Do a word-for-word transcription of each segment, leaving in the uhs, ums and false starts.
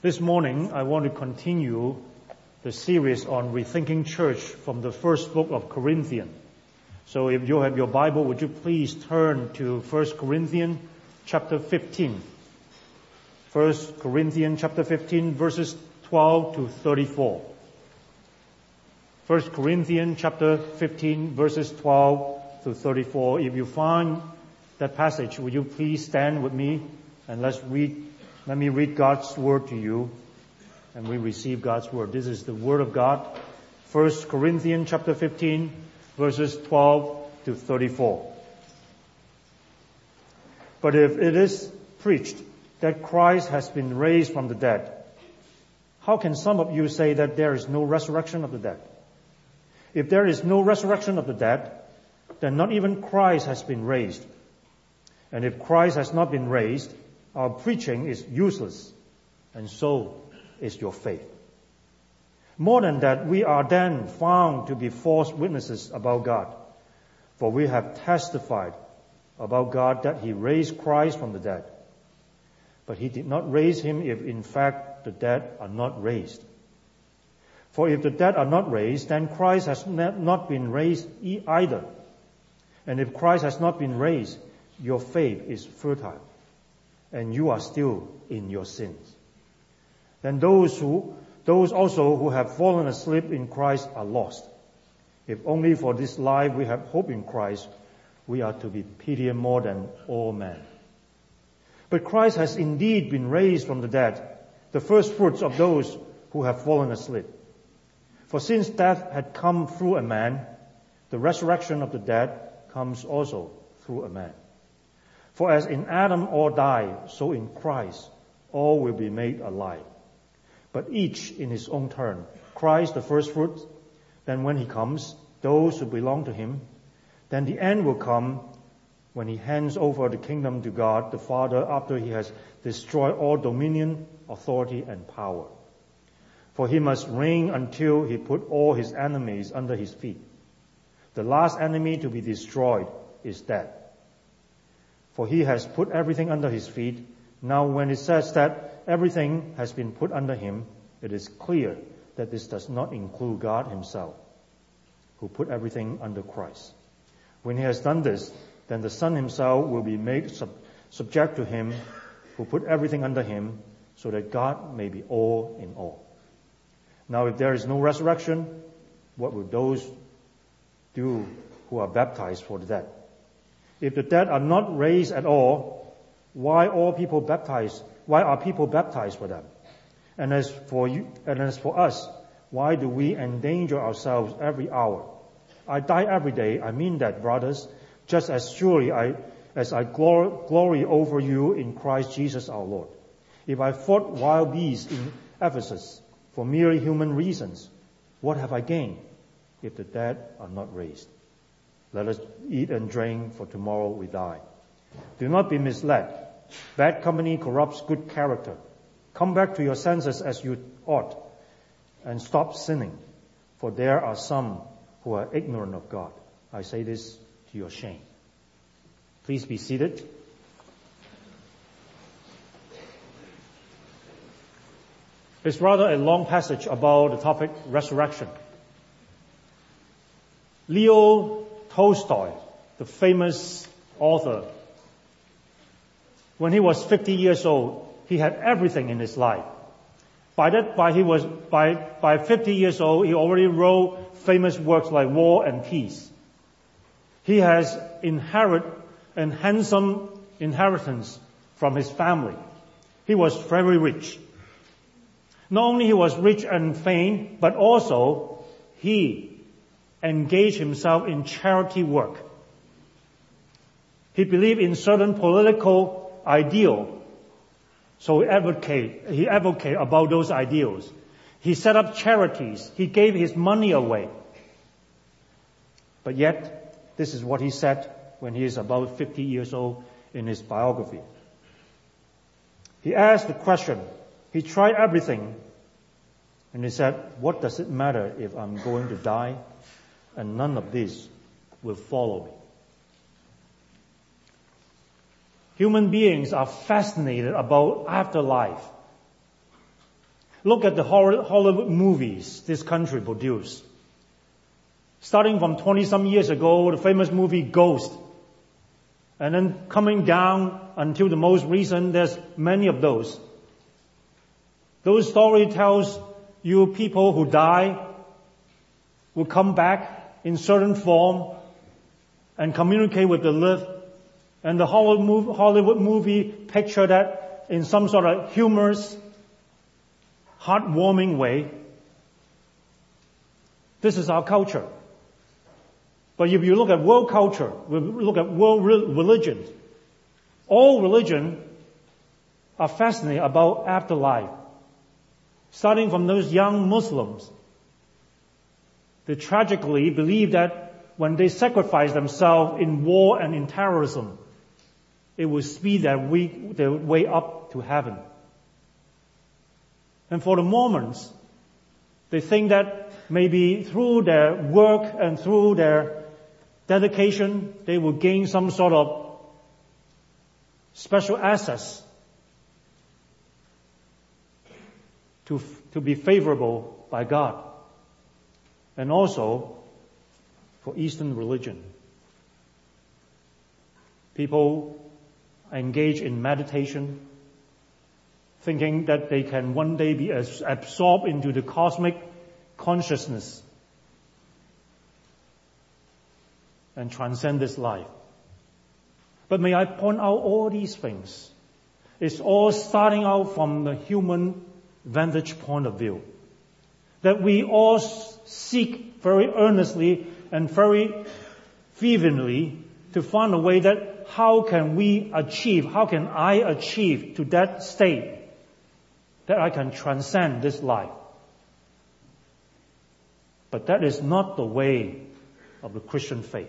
This morning, I want to continue the series on Rethinking Church from the first book of Corinthians. So if you have your Bible, would you please turn to First Corinthians chapter fifteen. First Corinthians chapter fifteen, verses twelve to thirty-four. First Corinthians chapter fifteen, verses twelve to thirty-four. If you find that passage, would you please stand with me and let's read. Let me read God's word to you, and we receive God's word. This is the word of God. First Corinthians chapter fifteen, verses twelve to thirty-four. But if it is preached that Christ has been raised from the dead, how can some of you say that there is no resurrection of the dead? If there is no resurrection of the dead, then not even Christ has been raised. And if Christ has not been raised, our preaching is useless, and so is your faith. More than that, we are then found to be false witnesses about God, for we have testified about God that He raised Christ from the dead. But He did not raise Him if in fact the dead are not raised. For if the dead are not raised, then Christ has not been raised either. And if Christ has not been raised, your faith is futile, and you are still in your sins. Then those who, those also who have fallen asleep in Christ are lost. If only for this life we have hope in Christ, we are to be pitied more than all men. But Christ has indeed been raised from the dead, the first fruits of those who have fallen asleep. For since death had come through a man, the resurrection of the dead comes also through a man. For as in Adam all die, so in Christ all will be made alive. But each in his own turn. Christ the first fruit, then when He comes, those who belong to Him. Then the end will come when He hands over the kingdom to God the Father after He has destroyed all dominion, authority, and power. For He must reign until He put all His enemies under His feet. The last enemy to be destroyed is death. For He has put everything under His feet. Now when it says that everything has been put under Him, it is clear that this does not include God Himself, who put everything under Christ. When He has done this, then the Son Himself will be made sub- subject to Him, who put everything under Him, so that God may be all in all. Now if there is no resurrection, what will those do who are baptized for the dead? If the dead are not raised at all, why all people baptized? Why are people baptized for them? And as for you, and as for us, why do we endanger ourselves every hour? I die every day. I mean that, brothers, just as surely I, as I glory, glory over you in Christ Jesus our Lord. If I fought wild beasts in Ephesus for merely human reasons, what have I gained if the dead are not raised? Let us eat and drink, for tomorrow we die. Do not be misled. Bad company corrupts good character. Come back to your senses as you ought, and stop sinning, for there are some who are ignorant of God. I say this to your shame. Please be seated. It's rather a long passage about the topic resurrection. Leo Tolstoy, the famous author, when he was fifty years old, he had everything in his life. By that, by he was by by fifty years old, he already wrote famous works like War and Peace. He has inherited a handsome inheritance from his family. He was very rich. Not only he was rich and fame, but also he engaged himself in charity work. He believed in certain political ideal, so he advocate he advocate about those ideals. He set up charities. He gave his money away. But yet, this is what he said when he is about fifty years old in his biography. He asked the question. He tried everything, and he said, "What does it matter if I'm going to die? And none of this will follow me." Human beings are fascinated about afterlife. Look at the Hollywood movies this country produced. Starting from twenty-some years ago, the famous movie Ghost. And then coming down until the most recent, there's many of those. Those stories tells you people who die will come back in certain form and communicate with the lived. And the Hollywood movie picture that in some sort of humorous, heartwarming way. This is our culture. But if you look at world culture, look at world religion, all religion are fascinated about afterlife. Starting from those young Muslims, they tragically believe that when they sacrifice themselves in war and in terrorism, it will speed their way, their way up to heaven. And for the Mormons, they think that maybe through their work and through their dedication, they will gain some sort of special access to, to be favorable by God. And also for Eastern religion. People engage in meditation, thinking that they can one day be absorbed into the cosmic consciousness and transcend this life. But may I point out all these things? It's all starting out from the human vantage point of view. That we all seek very earnestly and very fervently to find a way that how can we achieve, how can I achieve to that state that I can transcend this life. But that is not the way of the Christian faith.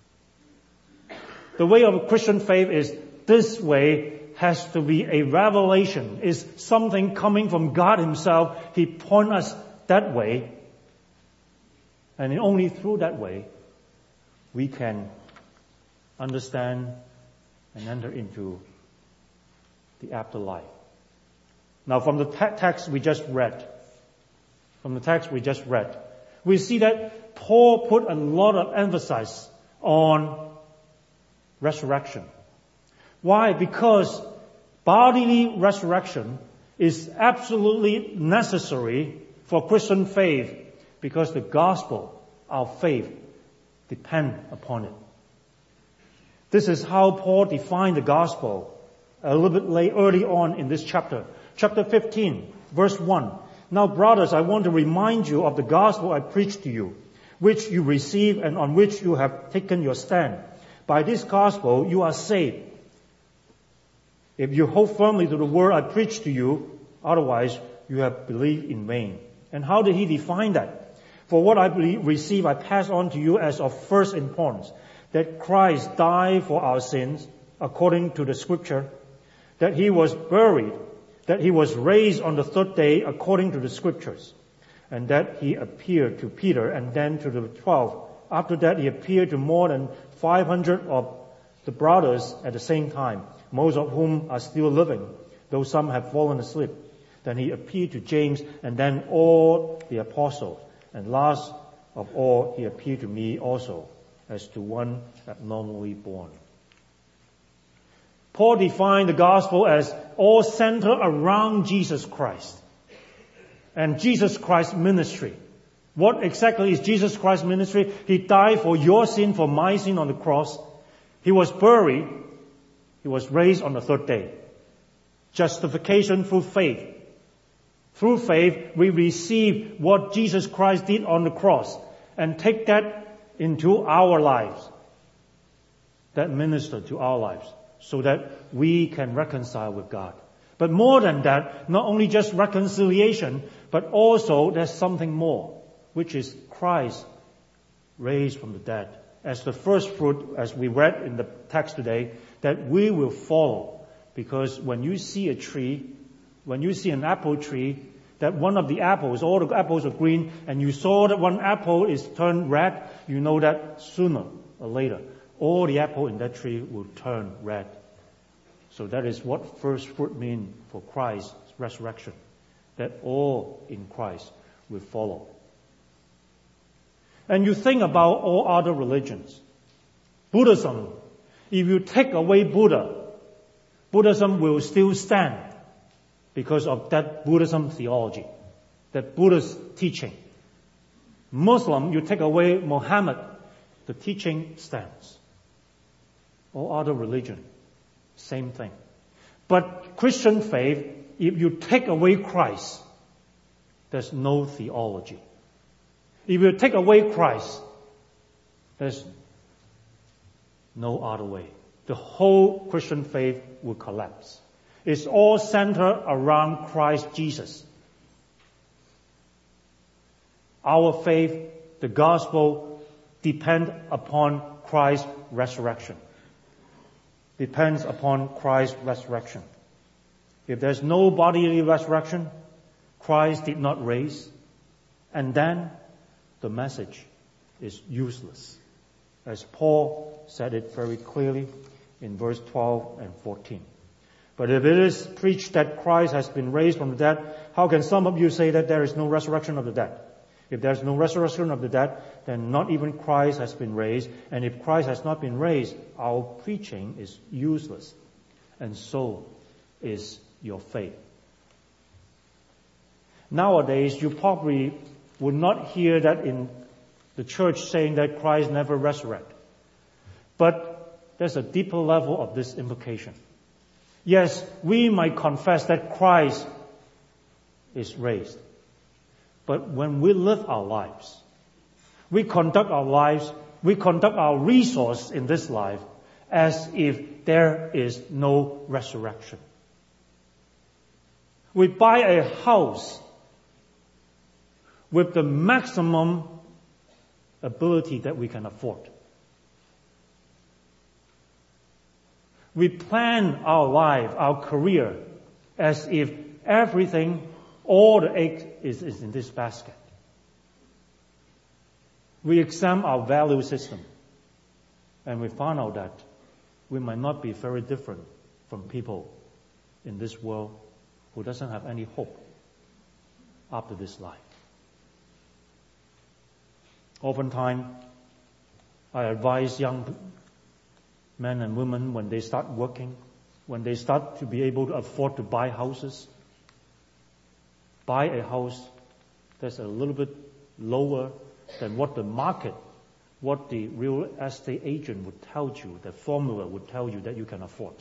The way of the Christian faith is this way has to be a revelation, is something coming from God Himself. He points us that way. And only through that way we can understand and enter into the afterlife. Now from the te- text we just read, from the text we just read, we see that Paul put a lot of emphasis on resurrection. Why? Because bodily resurrection is absolutely necessary for Christian faith, because the gospel, our faith, depend upon it. This is how Paul defined the gospel a little bit late, early on in this chapter. Chapter fifteen, verse one. Now, brothers, I want to remind you of the gospel I preached to you, which you received and on which you have taken your stand. By this gospel you are saved, if you hold firmly to the word I preached to you, otherwise you have believed in vain. And how did he define that? For what I received I pass on to you as of first importance, that Christ died for our sins according to the scripture, that he was buried, that he was raised on the third day according to the scriptures, and that he appeared to Peter and then to the twelve. After that he appeared to more than five hundred of the brothers at the same time, most of whom are still living, though some have fallen asleep. Then he appeared to James and then all the apostles. And last of all, he appeared to me also, as to one abnormally born. Paul defined the gospel as all centered around Jesus Christ and Jesus Christ's ministry. What exactly is Jesus Christ's ministry? He died for your sin, for my sin on the cross. He was buried. He was raised on the third day. Justification through faith. Through faith, we receive what Jesus Christ did on the cross and take that into our lives, that minister to our lives, so that we can reconcile with God. But more than that, not only just reconciliation, but also there's something more, which is Christ raised from the dead. As the first fruit, as we read in the text today, that we will follow. Because when you see a tree, when you see an apple tree, that one of the apples, all the apples are green, and you saw that one apple is turned red, you know that sooner or later, all the apple in that tree will turn red. So that is what first fruit means for Christ's resurrection. that all in Christ will follow. And you think about all other religions. Buddhism, if you take away Buddha, Buddhism will still stand because of that Buddhism theology, that Buddha's teaching. Muslim, you take away Muhammad, the teaching stands. All other religion, same thing. But Christian faith, if you take away Christ, there's no theology. If you take away Christ, there's no other way. The whole Christian faith will collapse. It's all centered around Christ Jesus. Our faith, the gospel, depend upon Christ's resurrection. Depends upon Christ's resurrection. If there's no bodily resurrection, Christ did not raise, and then the message is useless. As Paul said it very clearly in verse twelve and fourteen. But if it is preached that Christ has been raised from the dead, how can some of you say that there is no resurrection of the dead? If there is no resurrection of the dead, then not even Christ has been raised. And if Christ has not been raised, our preaching is useless. And so is your faith. Nowadays, you probably would not hear that in the church saying that Christ never resurrected. But there's a deeper level of this implication. Yes, we might confess that Christ is raised. But when we live our lives, we conduct our lives, we conduct our resource in this life as if there is no resurrection. We buy a house with the maximum ability that we can afford. We plan our life, our career, as if everything, all the egg is, is in this basket. We examine our value system, and we find out that we might not be very different from people in this world who doesn't have any hope after this life. Oftentimes, I advise young men and women when they start working, when they start to be able to afford to buy houses, buy a house that's a little bit lower than what the market, what the real estate agent would tell you, the formula would tell you that you can afford.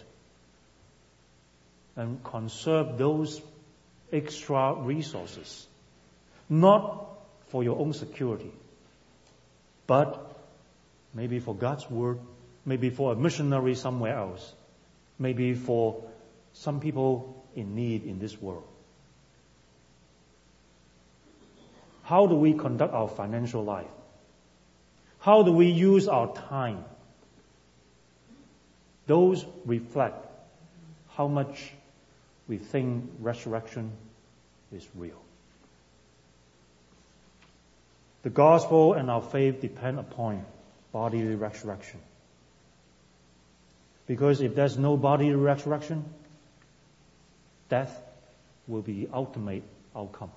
And conserve those extra resources, not for your own security, but maybe for God's word, maybe for a missionary somewhere else, maybe for some people in need in this world. How do we conduct our financial life? How do we use our time? Those reflect how much we think resurrection is real. The gospel and our faith depend upon bodily resurrection. Because if there's no bodily resurrection, death will be the ultimate outcome.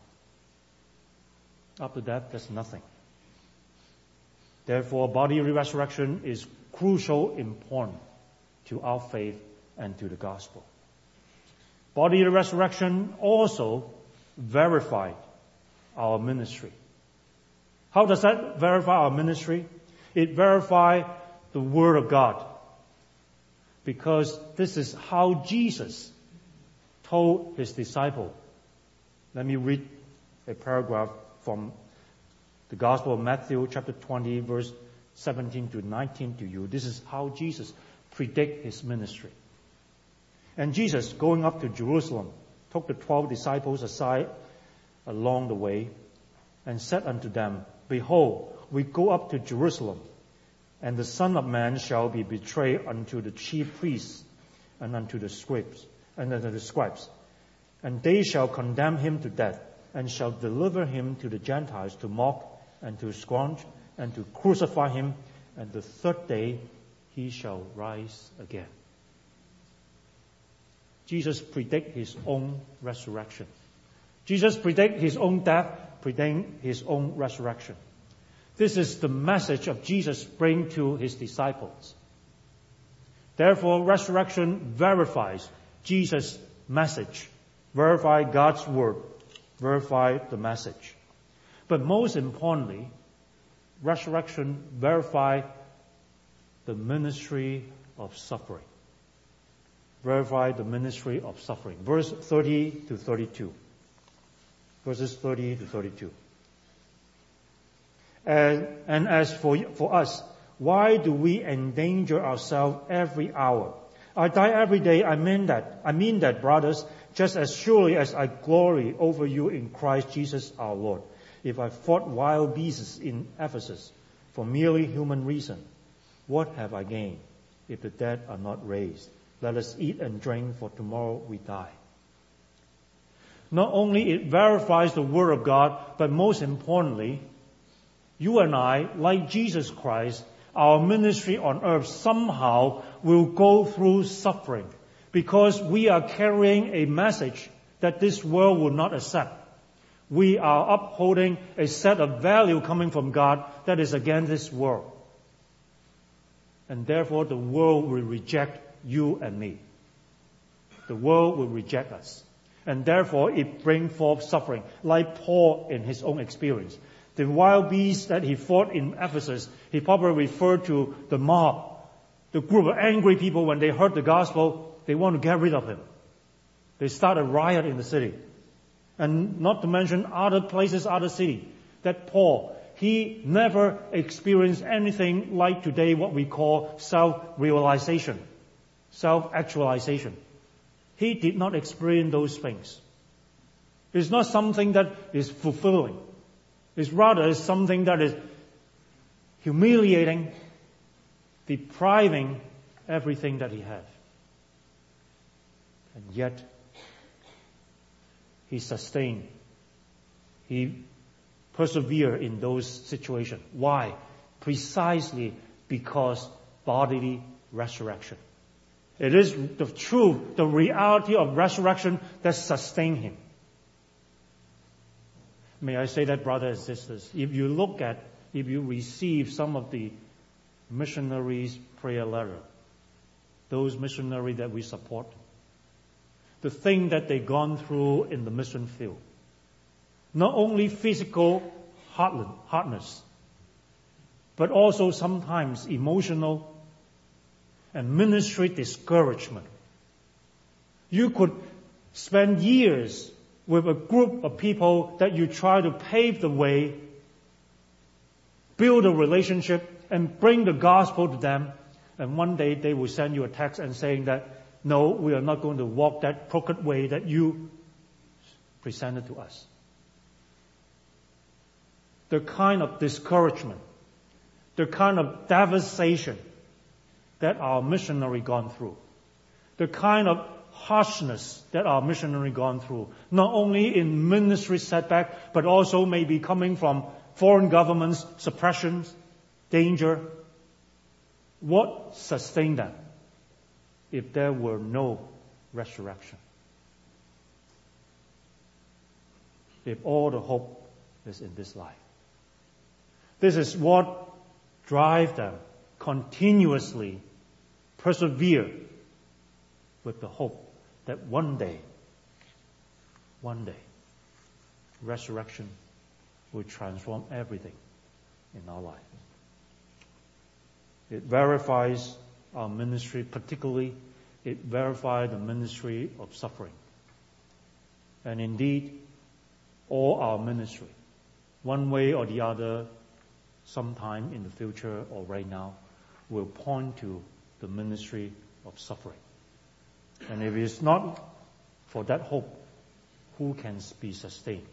After that, there's nothing. Therefore, bodily resurrection is crucial important to our faith and to the gospel. Bodily resurrection also verified our ministry. How does that verify our ministry? It verifies the Word of God. Because this is how Jesus told his disciple. Let me read a paragraph from the Gospel of Matthew chapter twenty, verse seventeen to nineteen to you. This is how Jesus predicted his ministry. And Jesus, going up to Jerusalem, took the twelve disciples aside along the way and said unto them, Behold, we go up to Jerusalem, and the Son of Man shall be betrayed unto the chief priests and unto the scribes, and unto the scribes. And they shall condemn him to death, and shall deliver him to the Gentiles to mock and to scourge and to crucify him, and the third day he shall rise again. Jesus predicted his own resurrection. Jesus predicted his own death, predicted his own resurrection. This is the message of Jesus bring to his disciples. Therefore, resurrection verifies Jesus' message, verify God's word, verify the message. But most importantly, resurrection verify the ministry of suffering. Verify the ministry of suffering. Verse thirty to thirty-two. Verses thirty to thirty-two. And, and as for, for us, why do we endanger ourselves every hour? I die every day. I mean that. I mean that, brothers, just as surely as I glory over you in Christ Jesus our Lord. If I fought wild beasts in Ephesus for merely human reason, what have I gained if the dead are not raised? Let us eat and drink, for tomorrow we die. Not only it verifies the word of God, but most importantly, you and I, like Jesus Christ, our ministry on earth somehow will go through suffering because we are carrying a message that this world will not accept. We are upholding a set of value coming from God that is against this world. And therefore the world will reject you and me. The world will reject us. And therefore it brings forth suffering, like Paul in his own experience. The wild beasts that he fought in Ephesus, he probably referred to the mob, the group of angry people. When they heard the gospel, they want to get rid of him. They start a riot in the city. And not to mention other places, other cities, that Paul, he never experienced anything like today what we call self-realization, self-actualization. He did not experience those things. It's not something that is fulfilling. It's rather something that is humiliating, depriving everything that he had. And yet, he sustained. He persevered in those situations. Why? Precisely because bodily resurrection. It is the truth, the reality of resurrection that sustained him. May I say that, brothers and sisters, if you look at, if you receive some of the missionaries' prayer letter, those missionaries that we support, the thing that they've gone through in the mission field, not only physical hardness, but also sometimes emotional and ministry discouragement. You could spend years with a group of people that you try to pave the way, build a relationship, and bring the gospel to them, and one day they will send you a text and saying that, no, we are not going to walk that crooked way that you presented to us. The kind of discouragement, the kind of devastation that our missionary gone through, the kind of harshness that our missionary gone through, not only in ministry setback, but also maybe coming from foreign governments, suppressions, danger. What sustained them if there were no resurrection? If all the hope is in this life. This is what drives them continuously persevere with the hope that one day, one day, resurrection will transform everything in our life. It verifies our ministry, particularly it verifies the ministry of suffering. And indeed, all our ministry, one way or the other, sometime in the future or right now, will point to the ministry of suffering. And if it is not for that hope, who can be sustained?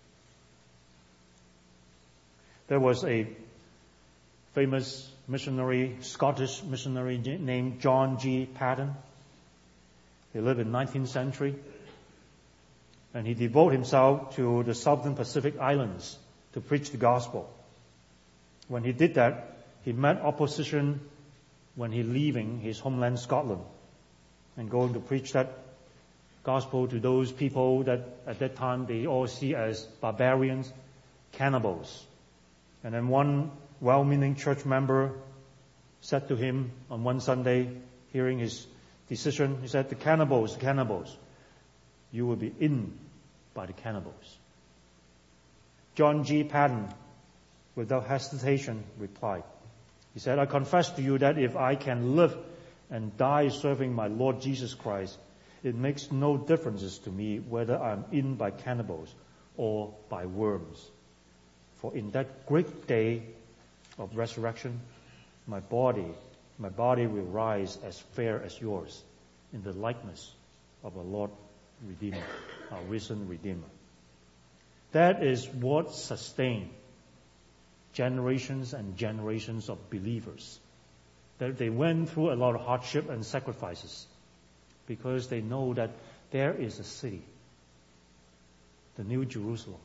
There was a famous missionary, Scottish missionary named John G. Paton. He lived in the nineteenth century. And he devoted himself to the Southern Pacific Islands to preach the gospel. When he did that, he met opposition when he leaving his homeland Scotland and going to preach that gospel to those people that at that time they all see as barbarians, cannibals. And then one well-meaning church member said to him on one Sunday, hearing his decision, he said, the cannibals, the cannibals, you will be in by the cannibals. John G. Patton, without hesitation, replied. He said, I confess to you that if I can live and die serving my Lord Jesus Christ, it makes no difference to me whether I'm in by cannibals or by worms. For in that great day of resurrection, my body, my body will rise as fair as yours in the likeness of our Lord Redeemer, our risen Redeemer. That is what sustained generations and generations of believers. That they went through a lot of hardship and sacrifices because they know that there is a city, the New Jerusalem,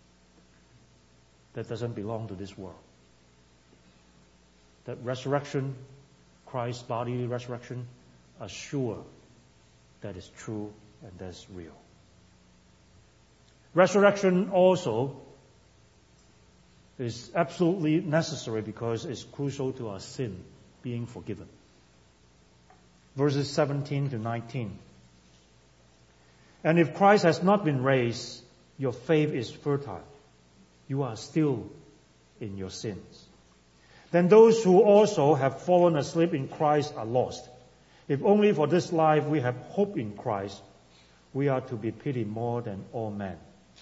that doesn't belong to this world. That resurrection, Christ's bodily resurrection, assure that is true and that's real. Resurrection also is absolutely necessary because it's crucial to our sin being forgiven. Verses seventeen to nineteen. And if Christ has not been raised, your faith is futile. You are still in your sins. Then those who also have fallen asleep in Christ are lost. If only for this life we have hope in Christ, we are to be pitied more than all men.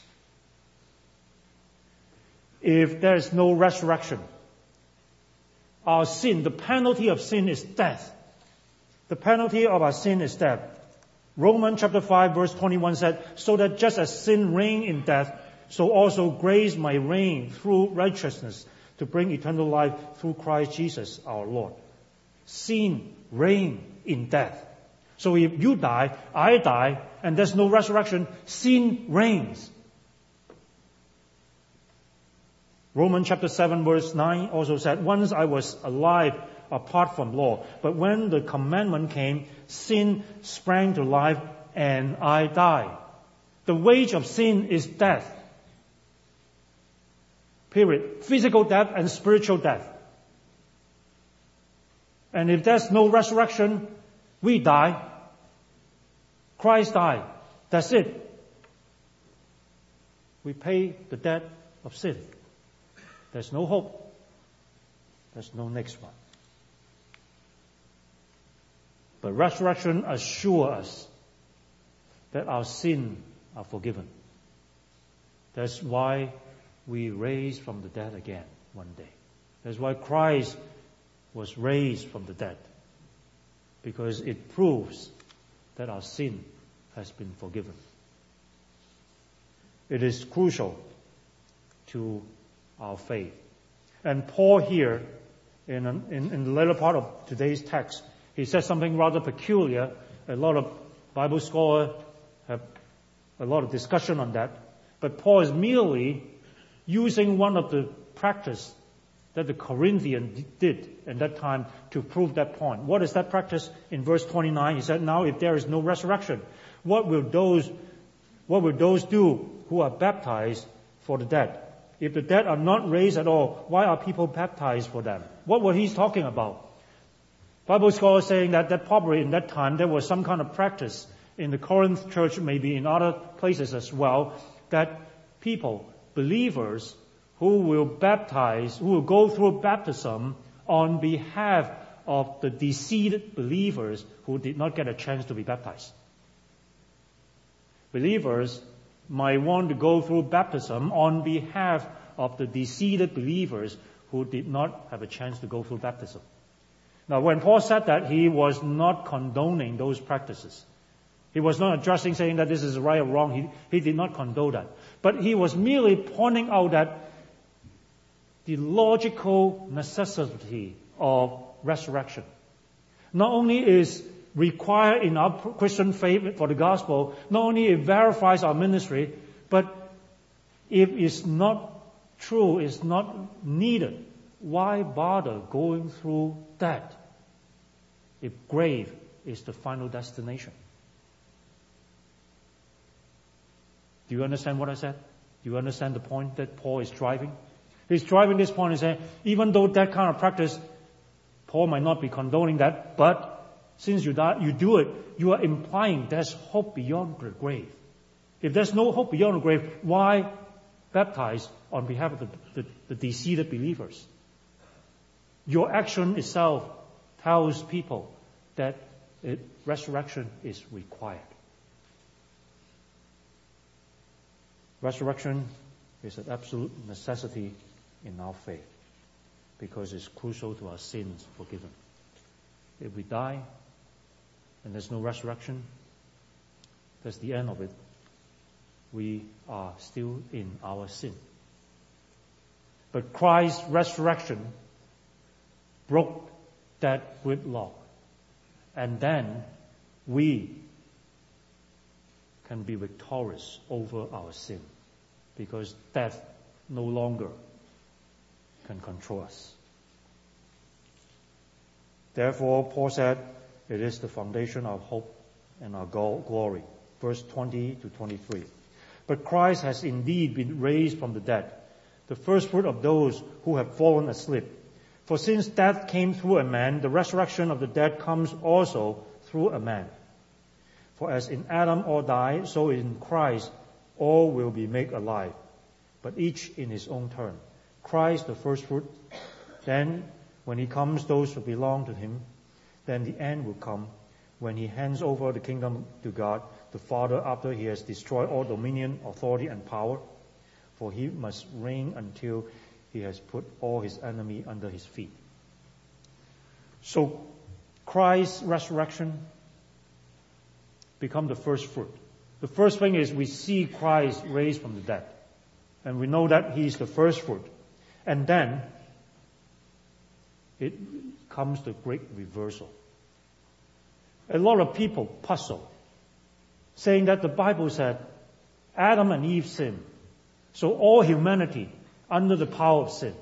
If there is no resurrection, our sin, the penalty of sin is death. The penalty of our sin is death. Romans chapter five verse twenty-one said, so that just as sin reigned in death, so also grace might reign through righteousness to bring eternal life through Christ Jesus our Lord. Sin reigned in death. So if you die, I die, and there's no resurrection, sin reigns. Romans chapter seven verse nine also said, once I was alive apart from law, but when the commandment came, sin sprang to life and I died. The wage of sin is death. Period. Physical death and spiritual death. And if there's no resurrection, we die. Christ died. That's it. We pay the debt of sin. There's no hope. There's no next one. But resurrection assures us that our sins are forgiven. That's why we raised from the dead again one day. That's why Christ was raised from the dead. Because it proves that our sin has been forgiven. It is crucial to our faith. And Paul here, in, in, in the later part of today's text, he says something rather peculiar. A lot of Bible scholars have a lot of discussion on that. But Paul is merely using one of the practice that the Corinthians did at that time to prove that point. What is that practice? In verse twenty-nine, he said, now if there is no resurrection, what will those, what will those do who are baptized for the dead? If the dead are not raised at all, why are people baptized for them? What was he talking about? Bible scholars saying that, that probably in that time there was some kind of practice in the Corinth church, maybe in other places as well, that people, believers, who will baptize, who will go through baptism on behalf of the deceased believers who did not get a chance to be baptized. Believers might want to go through baptism on behalf of the deceased believers who did not have a chance to go through baptism. Now, when Paul said that, he was not condoning those practices. He was not addressing saying that this is right or wrong. He, he did not condone that. But he was merely pointing out that the logical necessity of resurrection not only is required in our Christian faith for the gospel, not only it verifies our ministry, but if it's not true, it's not needed, why bother going through that if grave is the final destination? Do you understand what I said? Do you understand the point that Paul is driving? He's driving this point and saying, even though that kind of practice, Paul might not be condoning that, but since you, die, you do it, you are implying there's hope beyond the grave. If there's no hope beyond the grave, why baptize on behalf of the, the, the deceived believers? Your action itself tells people that it, resurrection is required. Resurrection is an absolute necessity in our faith because it's crucial to our sins forgiven. If we die and there's no resurrection, that's the end of it. We are still in our sin. But Christ's resurrection broke that gridlock. And then we can be victorious over our sin because death no longer can control us. Therefore, Paul said, it is the foundation of hope and our glory. Verse twenty to twenty-three. But Christ has indeed been raised from the dead, the first fruit of those who have fallen asleep. For since death came through a man, the resurrection of the dead comes also through a man. For as in Adam all die, so in Christ all will be made alive, but each in his own turn. Christ the first fruit, then when he comes, those who belong to him, then the end will come when he hands over the kingdom to God, the Father, after he has destroyed all dominion, authority, and power. For he must reign until he has put all his enemy under his feet. So Christ's resurrection become the first fruit. The first thing is we see Christ raised from the dead. And we know that he is the first fruit. And then it comes the great reversal. A lot of people puzzle, saying that the Bible said Adam and Eve sinned. So all humanity under the power of sin.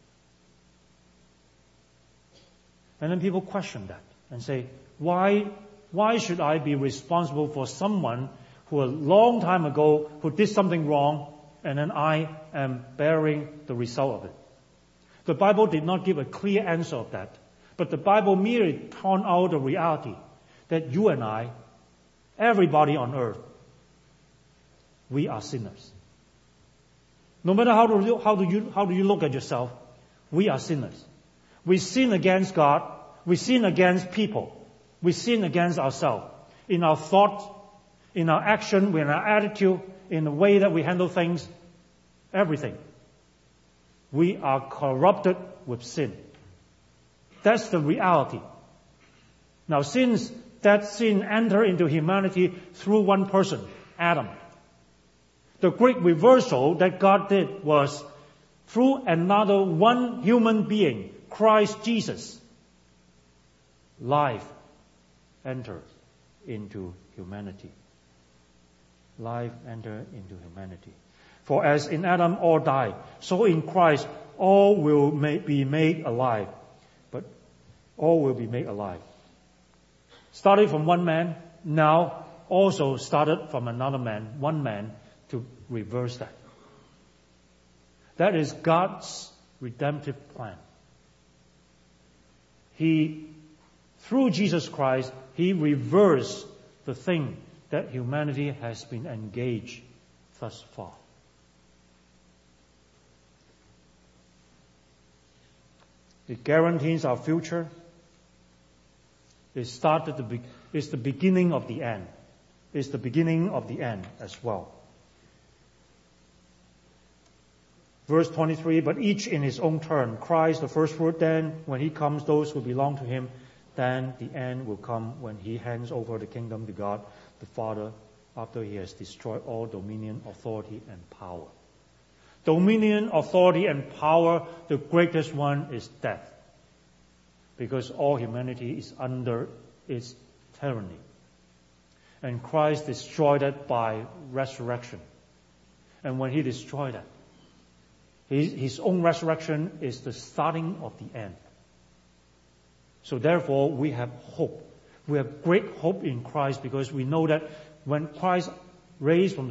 And then people question that and say, why, why should I be responsible for someone who a long time ago who did something wrong and then I am bearing the result of it? The Bible did not give a clear answer of that. But the Bible merely pointed out the reality that you and I, everybody on earth, we are sinners. No matter how do you, how do you, how do you look at yourself, we are sinners. We sin against God. We sin against people. We sin against ourselves. In our thoughts, in our action, in our attitude, in the way that we handle things, everything. We are corrupted with sin. That's the reality. Now, since that sin entered into humanity through one person, Adam, the great reversal that God did was through another one human being, Christ Jesus, life entered into humanity. Life entered into humanity. For as in Adam all die, so in Christ all will be made alive. But all will be made alive. Started from one man, now also started from another man, one man, to reverse that. That is God's redemptive plan. He, through Jesus Christ, He reversed the thing that humanity has been engaged thus far. It guarantees our future. It started the be- it's the beginning of the end. It's the beginning of the end as well. Verse twenty-three, but each in his own turn. Christ the first fruit, then when he comes, those who belong to him, then the end will come when he hands over the kingdom to God, the Father, after he has destroyed all dominion, authority, and power. Dominion, authority, and power, the greatest one is death. Because all humanity is under its tyranny. And Christ destroyed it by resurrection. And when he destroyed it, his, his own resurrection is the starting of the end. So therefore, we have hope. We have great hope in Christ because we know that when Christ raised from the dead,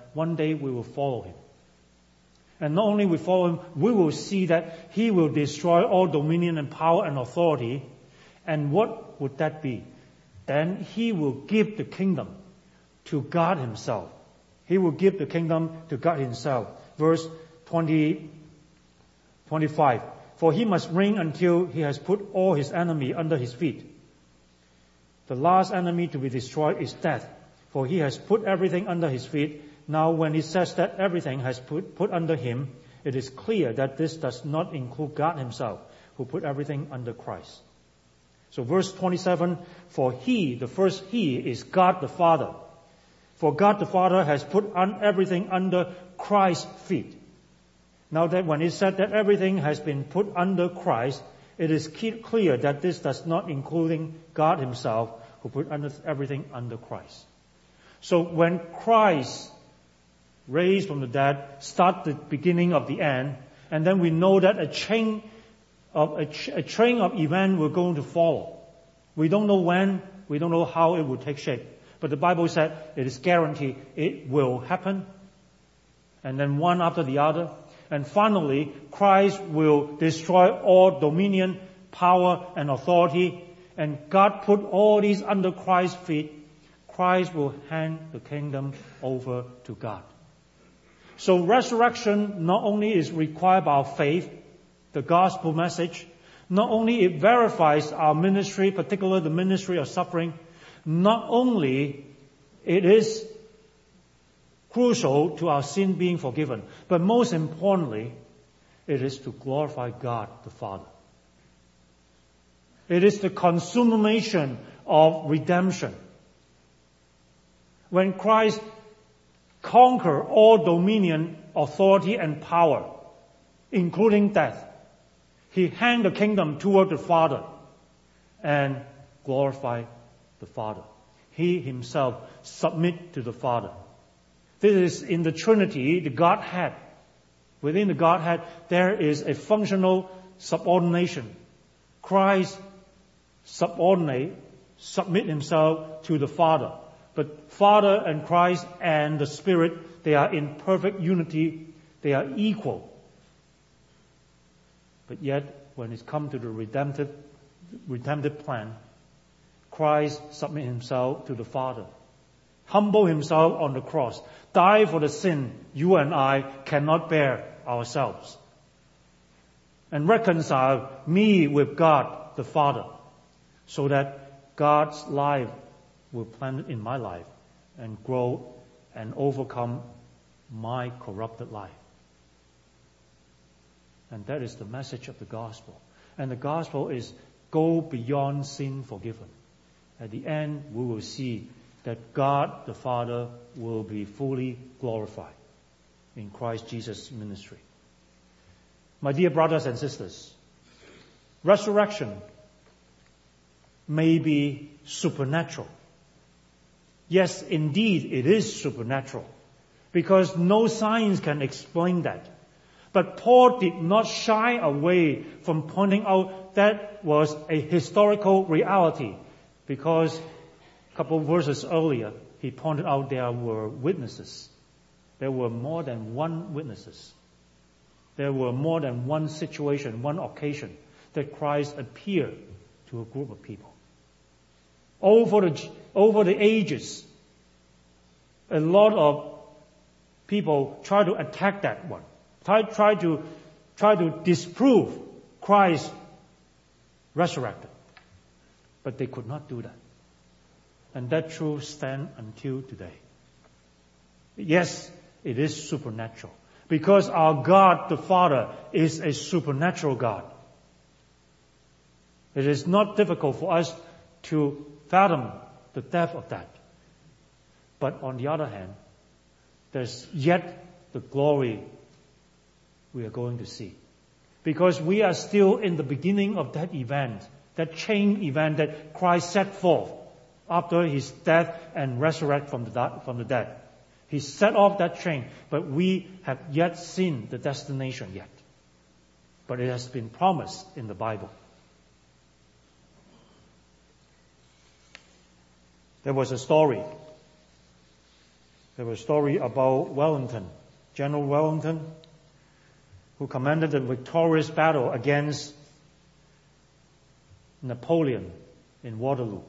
one day we will follow him. And not only we follow him, we will see that he will destroy all dominion and power and authority. And what would that be? Then he will give the kingdom to God himself. He will give the kingdom to God himself. Verse twenty, twenty-five. For he must reign until he has put all his enemy under his feet. The last enemy to be destroyed is death, for he has put everything under his feet. Now when he says that everything has put, put under him, it is clear that this does not include God himself, who put everything under Christ. So verse twenty-seven, for he, the first he, is God the Father. For God the Father has put on everything under Christ's feet. Now that when he said that everything has been put under Christ, it is clear that this does not include God himself, who put under everything under Christ. So when Christ raised from the dead start the beginning of the end, and then we know that a chain of a, ch- a train of events were going to follow. We don't know when, we don't know how it will take shape. But the Bible said it is guaranteed it will happen. And then one after the other. And finally, Christ will destroy all dominion, power, and authority. And God put all these under Christ's feet. Christ will hand the kingdom over to God. So resurrection not only is required by our faith, the gospel message, not only it verifies our ministry, particularly the ministry of suffering, not only it is crucial to our sin being forgiven, but most importantly, it is to glorify God the Father. It is the consummation of redemption. When Christ conquered all dominion, authority, and power, including death, he handed the kingdom toward the Father and glorified the Father. He himself submit to the Father. This is in the Trinity, the Godhead. Within the Godhead, there is a functional subordination. Christ subordinate, submit himself to the Father. But Father and Christ and the Spirit, they are in perfect unity. They are equal. But yet, when it's come to the redemptive, redemptive plan, Christ submit himself to the Father, humble himself on the cross, die for the sin you and I cannot bear ourselves, and reconcile me with God the Father, so that God's life will plant in my life and grow and overcome my corrupted life. And that is the message of the gospel. And the gospel is go beyond sin forgiven. At the end, we will see that God the Father will be fully glorified in Christ Jesus' ministry. My dear brothers and sisters, resurrection may be supernatural. Yes, indeed, it is supernatural, because no science can explain that. But Paul did not shy away from pointing out that was a historical reality, because a couple of verses earlier, he pointed out there were witnesses. There were more than one witnesses. There were more than one situation, one occasion that Christ appeared to a group of people. Over the, over the ages, a lot of people try to attack that one. Try, try to try to disprove Christ resurrected. But they could not do that. And that truth stands until today. Yes, it is supernatural. Because our God, the Father, is a supernatural God. It is not difficult for us to fathom the depth of that. But on the other hand, there's yet the glory we are going to see. Because we are still in the beginning of that event, that chain event that Christ set forth after his death and resurrection from the, from the dead. He set off that chain, but we have yet seen the destination yet. But it has been promised in the Bible. There was a story There was a story about Wellington, General Wellington, who commanded the victorious battle against Napoleon in Waterloo.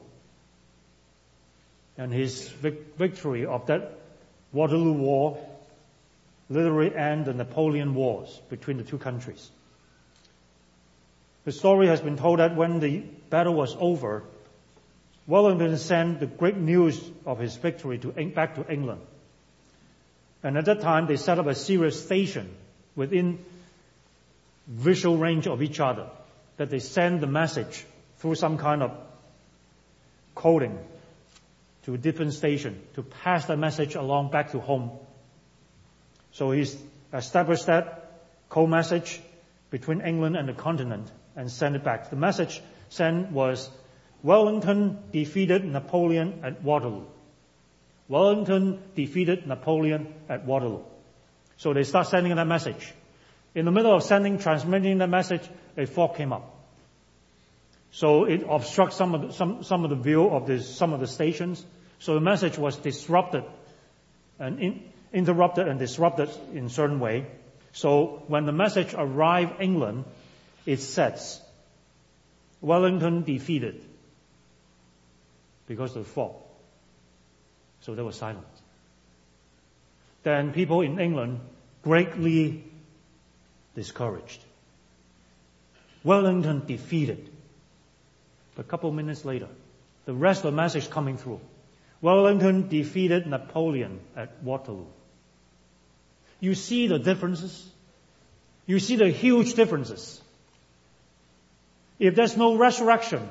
And his vic- victory of that Waterloo War literally ended the Napoleon Wars between the two countries. The story has been told that when the battle was over, Wellington sent the great news of his victory to, back to England. And at that time, they set up a serious station within visual range of each other, that they send the message through some kind of coding to a different station to pass the message along back to home. So he established that code message between England and the continent and sent it back. The message sent was, Wellington defeated Napoleon at Waterloo. Wellington defeated Napoleon at Waterloo. So they start sending that message. In the middle of sending, transmitting that message, a fog came up. So it obstructs some of the, some, some of the view of the, some of the stations. So the message was disrupted and in, interrupted and disrupted in a certain way. So when the message arrived in England, it says, Wellington defeated, because of the fog. So there was silence. Then people in England greatly discouraged. Wellington defeated. But a couple of minutes later, the rest of the message coming through. Wellington defeated Napoleon at Waterloo. You see the differences? You see the huge differences. If there's no resurrection,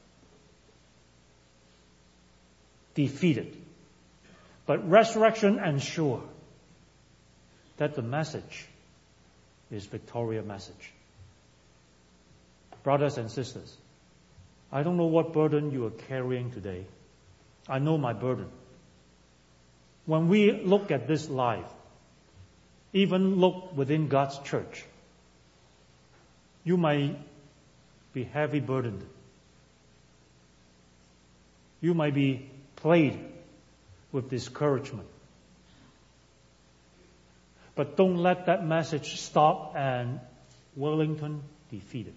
defeated. But resurrection ensures that the message is victorious message. Brothers and sisters, I don't know what burden you are carrying today. I know my burden. When we look at this life, even look within God's church, you might be heavy burdened. You might be plagued with discouragement. But don't let that message stop and Wellington defeated.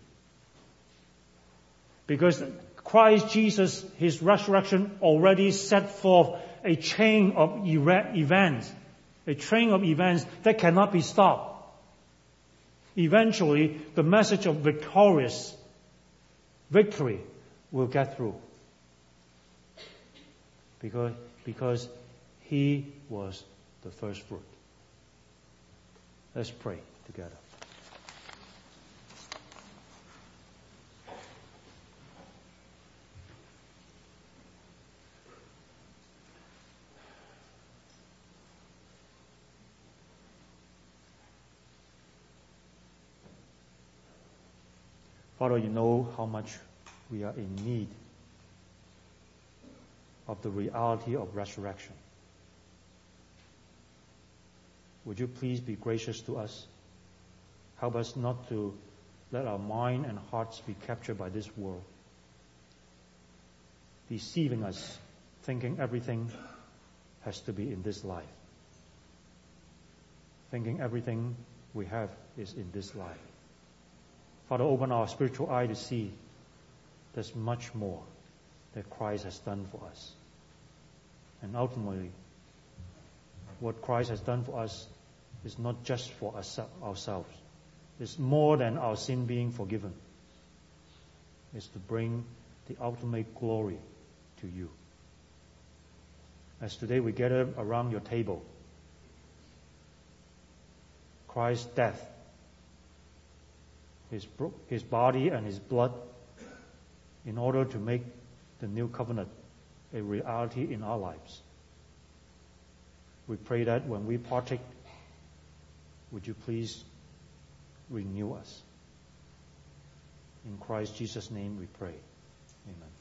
Because Christ Jesus, His resurrection already set forth a chain of events, a chain of events that cannot be stopped. Eventually, the message of victorious victory will get through. Because, because He was the first fruit. Let's pray together. Father, you know how much we are in need of the reality of resurrection. Would you please be gracious to us? Help us not to let our mind and hearts be captured by this world, deceiving us, thinking everything has to be in this life, thinking everything we have is in this life. Father, open our spiritual eye to see there's much more that Christ has done for us. And ultimately, what Christ has done for us is not just for us, ourselves. It's more than our sin being forgiven. It's to bring the ultimate glory to you. As today we gather around your table, Christ's death, His, his body and His blood, in order to make the new covenant a reality in our lives. We pray that when we partake, would you please renew us? In Christ Jesus' name we pray. Amen.